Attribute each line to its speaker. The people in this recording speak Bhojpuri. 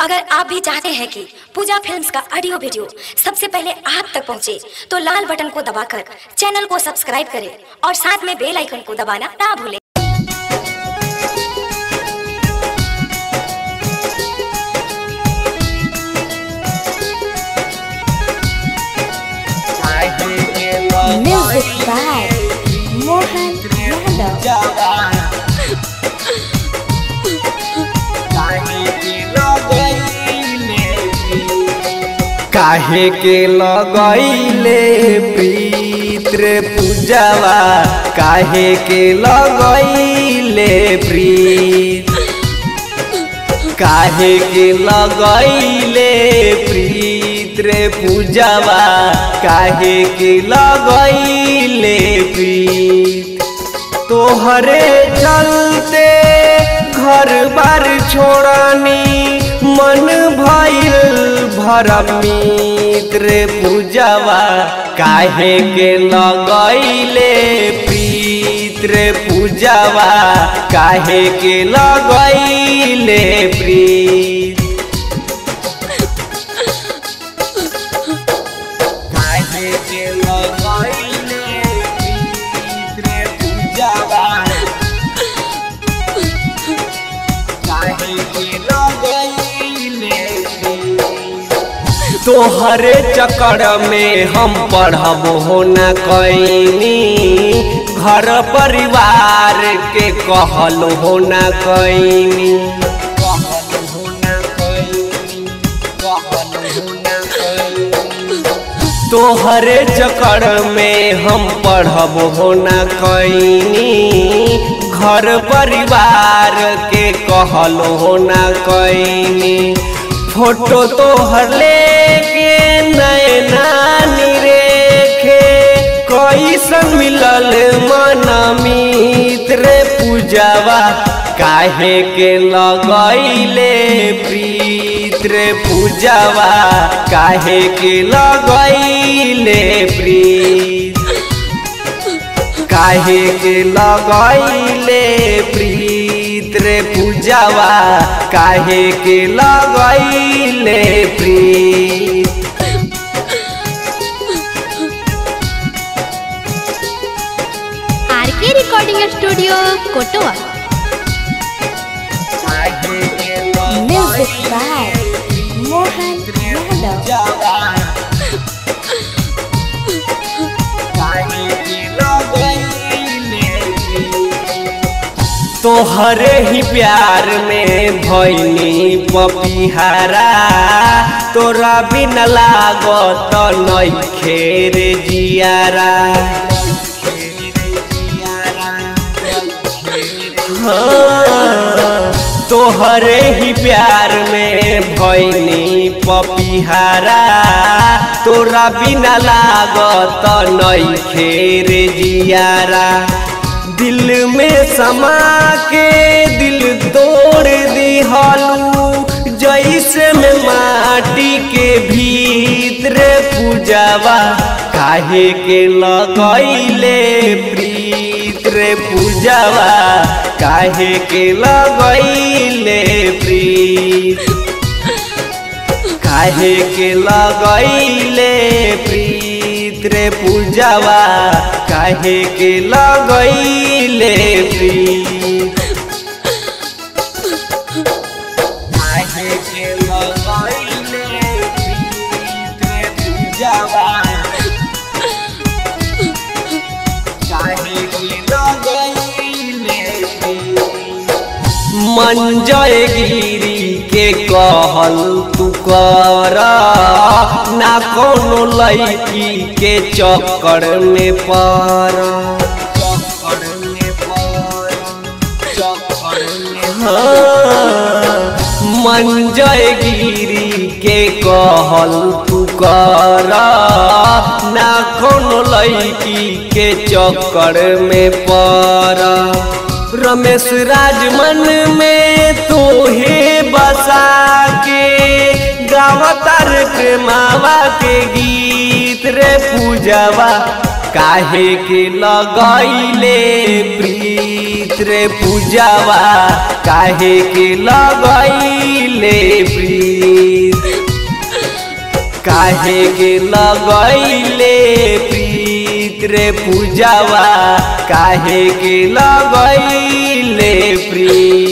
Speaker 1: अगर आप भी चाहते हैं कि पूजा फिल्म्स का ऑडियो वीडियो सबसे पहले आप तक पहुंचे, तो लाल बटन को दबाकर चैनल को सब्सक्राइब करें और साथ में बेल आइकन को दबाना ना भूलें।
Speaker 2: Music by Mohan Yadav।
Speaker 3: काहे के लगैले प्रीत रे पूजावा, काहे के लगैले प्रीत, काहे के लगैले प्रीत रे पूजावा, काहे के लगैले प्रीत। तोहरे चलते घर बार छोड़नी, मन भइल भरमीत रे पूजावा, काहे के लगैले प्रीत रे पूजावा, काहे के लगैले प्रीत, काहे के लगैले प्रीत रे पूजावा, काहे के लगैले प्रीत। तोहरे चक्कर में हम पढ़ब हो न कैनी, घर परिवार के कहल हो न कैनी, तोहरे चक्कर में हम पढ़ब हो न कैनी, घर परिवार के कहल हो न कैनी। फोटो तोहर लेके नैना निरेखे, कैसन मिलल मनमीत रे पूजावा, काहे के लगैले प्रीत रे पूजावा, काहे के लगैले प्रीत, काहे के लगैले प्रीत रे पूजावा, काहे के लगैले प्रीत।
Speaker 2: आरके रिकॉर्डिंग स्टूडियो कोटवा। Music by Mohan Yadav।
Speaker 3: तोहरे ही प्यार में भइनी पपिहारा, तोरा बिन लागत नइखे रे जियारा। हाँ, तोहरे ही प्यार में भइनी पपिहारा, तोरा बिन लागत नइखे रे जियारा। दिल में समा के दिल तोड़ दिहलू, जैसे में माटी के भीतरे पूजावा, काहे के लगैले प्रीत रे पूजावा, काहे के लगैले प्रीत, काहे के लगैले प्रीत रे पूजावा, काहे के लगैले प्रीत, काहे के लगैले प्रीत रे पूजावा, काहे के लगैले प्रीत। मंजय गिरी के कहल तू कर, ना कोनो लड़की के चक्कर में पड़, हाँ, मंजय गिरी के कहल तू कर, ना कोनो लड़की के चक्कर में पड़। रमेश राज मन में तोहे बसा के, गावतार प्रेमावा के गीत रे पूजावा, काहे के लगैले प्रीत रे पूजावा काहे के लगैले प्रीत काहे के लगैले प्रीत रे पूजावा काहे के लगैले प्रीत।